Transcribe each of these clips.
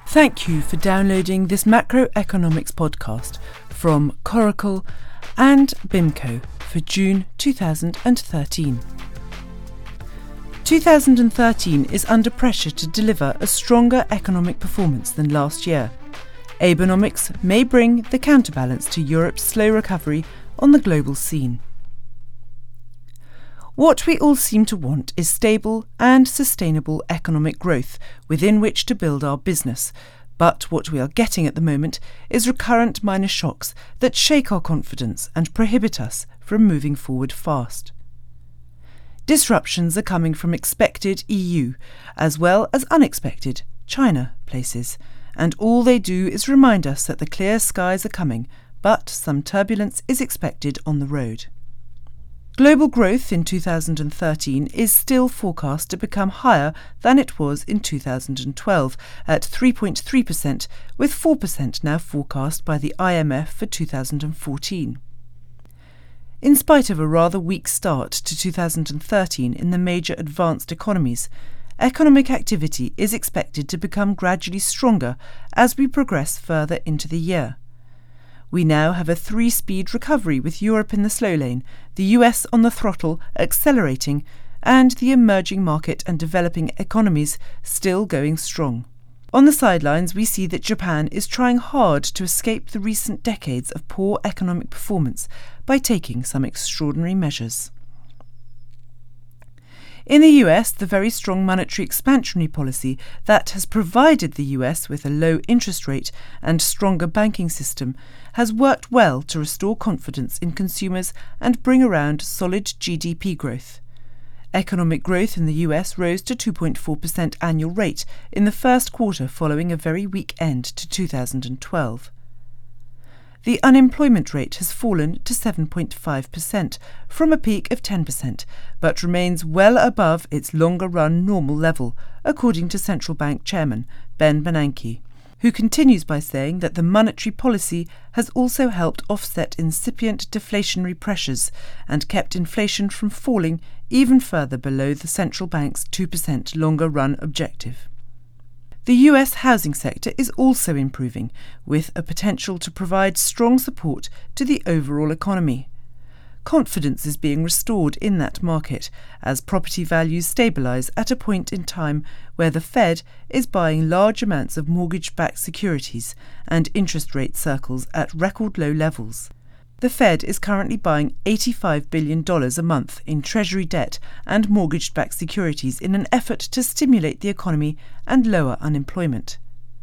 Thank you for downloading this macroeconomics podcast from Coracle and BIMCO for June 2013. 2013 is under pressure to deliver a stronger economic performance than last year. Abenomics may bring the counterbalance to Europe's slow recovery on the global scene. What we all seem to want is stable and sustainable economic growth within which to build our business, but what we are getting at the moment is recurrent minor shocks that shake our confidence and prohibit us from moving forward fast. Disruptions are coming from expected EU as well as unexpected China places, and all they do is remind us that the clear skies are coming, but some turbulence is expected on the road. Global growth in 2013 is still forecast to become higher than it was in 2012 at 3.3%, with 4% now forecast by the IMF for 2014. In spite of a rather weak start to 2013 in the major advanced economies, economic activity is expected to become gradually stronger as we progress further into the year. We now have a three-speed recovery with Europe in the slow lane, the US on the throttle accelerating, and the emerging market and developing economies still going strong. On the sidelines, we see that Japan is trying hard to escape the recent decades of poor economic performance by taking some extraordinary measures. In the US, the very strong monetary expansionary policy that has provided the US with a low interest rate and stronger banking system has worked well to restore confidence in consumers and bring around solid GDP growth. Economic growth in the US rose to 2.4% annual rate in the first quarter following a very weak end to 2012. The unemployment rate has fallen to 7.5% from a peak of 10%, but remains well above its longer-run normal level, according to Central Bank Chairman Ben Bernanke, who continues by saying that the monetary policy has also helped offset incipient deflationary pressures and kept inflation from falling even further below the central bank's 2% longer-run objective. The US housing sector is also improving, with a potential to provide strong support to the overall economy. Confidence is being restored in that market as property values stabilise at a point in time where the Fed is buying large amounts of mortgage-backed securities and interest rate circles at record low levels. The Fed is currently buying $85 billion a month in Treasury debt and mortgage-backed securities in an effort to stimulate the economy and lower unemployment.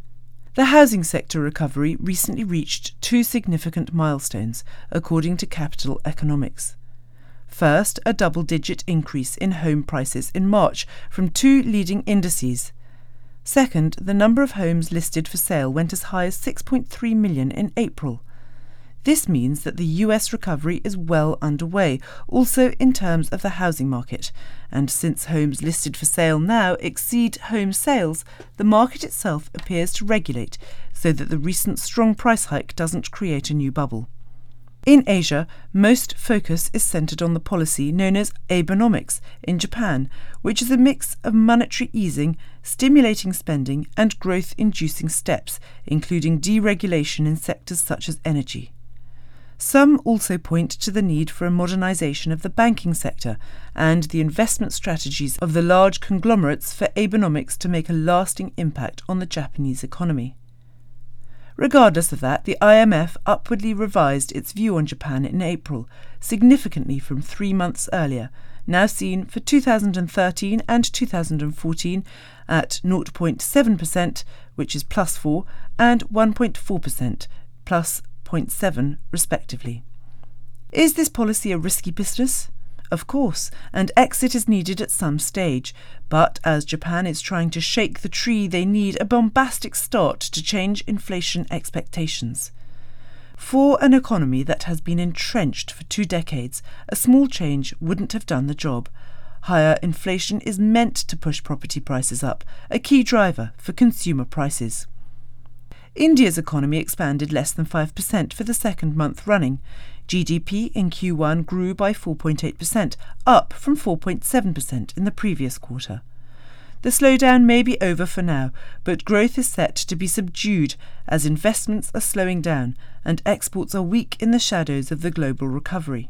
The housing sector recovery recently reached two significant milestones, according to Capital Economics. First, a double-digit increase in home prices in March from two leading indices. Second, the number of homes listed for sale went as high as 6.3 million in April. This means that the US recovery is well underway, also in terms of the housing market, and since homes listed for sale now exceed home sales, the market itself appears to regulate so that the recent strong price hike doesn't create a new bubble. In Asia, most focus is centred on the policy known as Abenomics in Japan, which is a mix of monetary easing, stimulating spending and growth-inducing steps, including deregulation in sectors such as energy. Some also point to the need for a modernisation of the banking sector and the investment strategies of the large conglomerates for Abenomics to make a lasting impact on the Japanese economy. Regardless of that, the IMF upwardly revised its view on Japan in April, significantly from 3 months earlier, now seen for 2013 and 2014 at 0.7%, which is plus 4, and 1.4%, plus 0.7 respectively. Is this policy a risky business? Of course, and exit is needed at some stage, but as Japan is trying to shake the tree, they need a bombastic start to change inflation expectations. For an economy that has been entrenched for 2 decades, a small change wouldn't have done the job. Higher inflation is meant to push property prices up, a key driver for consumer prices. India's economy expanded less than 5% for the second month running. GDP in Q1 grew by 4.8%, up from 4.7% in the previous quarter. The slowdown may be over for now, but growth is set to be subdued as investments are slowing down and exports are weak in the shadows of the global recovery.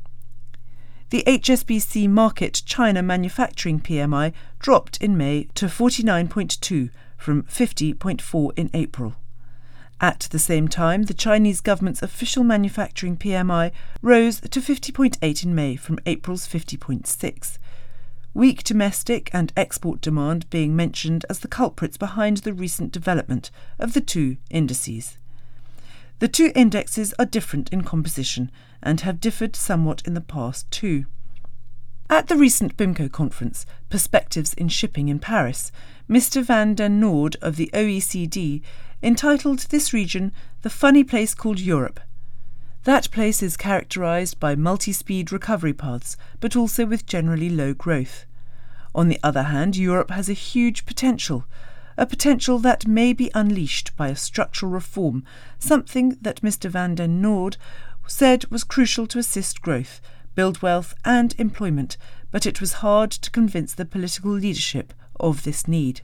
The HSBC Market China Manufacturing PMI dropped in May to 49.2 from 50.4 in April. At the same time, the Chinese government's official manufacturing PMI rose to 50.8 in May from April's 50.6. Weak domestic and export demand being mentioned as the culprits behind the recent development of the two indices. The two indexes are different in composition and have differed somewhat in the past too. At the recent BIMCO conference, Perspectives in Shipping in Paris, Mr. Van den Noord of the OECD entitled this region The Funny Place Called Europe. That place is characterised by multi-speed recovery paths, but also with generally low growth. On the other hand, Europe has a huge potential, a potential that may be unleashed by a structural reform, something that Mr. Van den Noord said was crucial to assist growth, build wealth and employment, but it was hard to convince the political leadership of this need.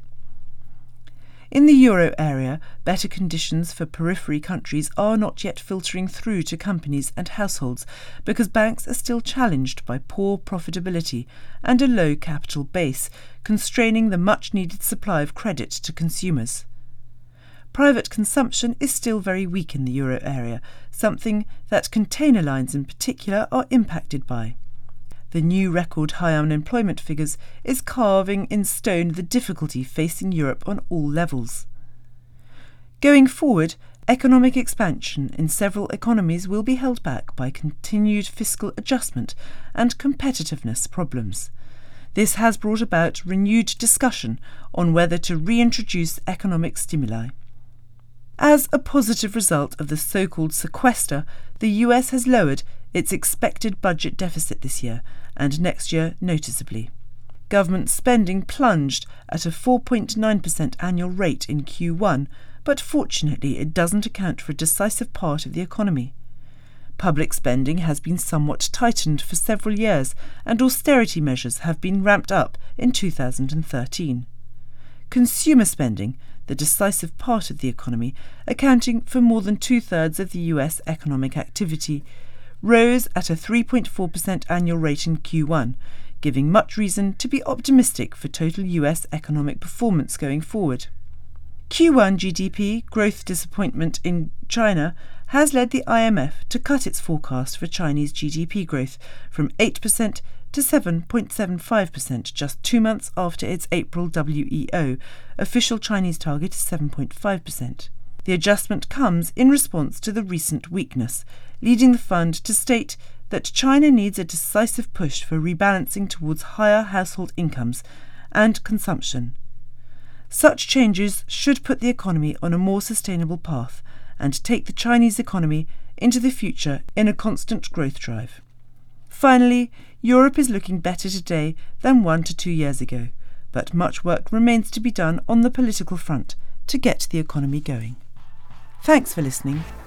In the euro area, better conditions for periphery countries are not yet filtering through to companies and households because banks are still challenged by poor profitability and a low capital base, constraining the much-needed supply of credit to consumers. Private consumption is still very weak in the euro area, something that container lines in particular are impacted by. The new record high unemployment figures is carving in stone the difficulty facing Europe on all levels. Going forward, economic expansion in several economies will be held back by continued fiscal adjustment and competitiveness problems. This has brought about renewed discussion on whether to reintroduce economic stimuli. As a positive result of the so-called sequester, the US has lowered its expected budget deficit this year and next year noticeably. Government spending plunged at a 4.9% annual rate in Q1, but fortunately it doesn't account for a decisive part of the economy. Public spending has been somewhat tightened for several years and austerity measures have been ramped up in 2013. Consumer spending, the decisive part of the economy, accounting for more than two-thirds of the US economic activity, rose at a 3.4% annual rate in Q1, giving much reason to be optimistic for total US economic performance going forward. Q1 GDP growth disappointment in China has led the IMF to cut its forecast for Chinese GDP growth from 8% to 7.75% just 2 months after its April WEO. Official Chinese target is 7.5%. The adjustment comes in response to the recent weakness, leading the fund to state that China needs a decisive push for rebalancing towards higher household incomes and consumption. Such changes should put the economy on a more sustainable path and take the Chinese economy into the future in a constant growth drive. Finally, Europe is looking better today than 1 to 2 years ago, but much work remains to be done on the political front to get the economy going. Thanks for listening.